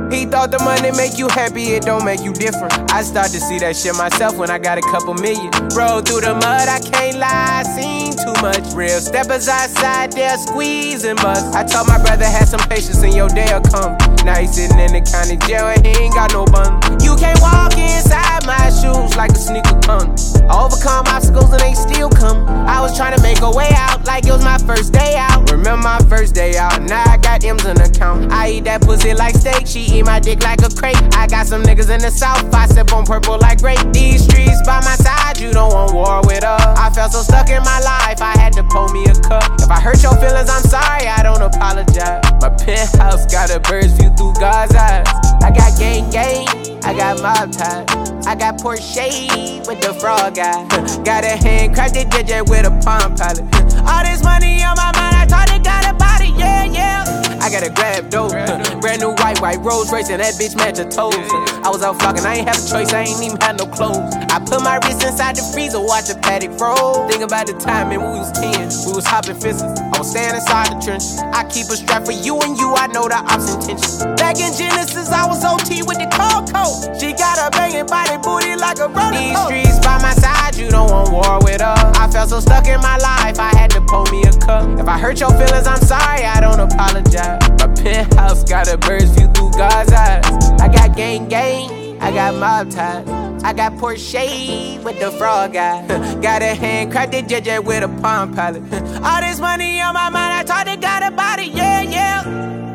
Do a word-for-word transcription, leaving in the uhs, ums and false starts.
He thought the money make you happy, it don't make you different. I start to see that shit myself when I got a couple million. Roll through the mud, I can't lie, I seen too much. Real steppers outside there squeezing bust. I told my brother had some patience and your day'll come. Now he sitting in the county jail and he ain't got no bun. You can't walk inside my shoes like a sneaker punk. I overcome obstacles and they still come. I was trying to make a way out like it was my first day out. Remember my first day out, now I got M's in the account. I eat that pussy like steak, she eat my dick like a crate. I got some niggas in the south, I sip on purple like grape. These streets by my side, you don't want war with us. I felt so stuck in my life, I had to pour me a cup. If I hurt your feelings, I'm sorry, I don't apologize. My penthouse got a bird's view through God's eyes. I got gang gang, I got mob ties. I got Porsche with the frog guy. Got a handcrafted D J with a Palm Pilot. All this money on my mind, I thought it got a body, yeah, yeah. I got a grab dope, brand new white, white Rolls Royce, and that bitch match her toes. I was out flocking, I ain't have a choice, I ain't even had no clothes. I put my wrist inside the freezer, watch the paddock roll. Think about the time, man, we was ten, we was hopping fences. I was staying inside the trench. I keep a strap for you and you, I know the ops intentions. Back in Genesis, I was O T with the cold coat. She got a banging body booty like a roller. These streets by my side, you don't want war with us. I felt so stuck in my life, I had to pour me a cup. If I hurt your feelings, I'm sorry, I don't apologize. My penthouse got a bird's view through God's eyes. I got gang gang, I got mob ties. I got Porsche with the frog guy. Got a handcrafted D J with a Palm Pilot. All this money on my mind, I thought it got a body, yeah, yeah.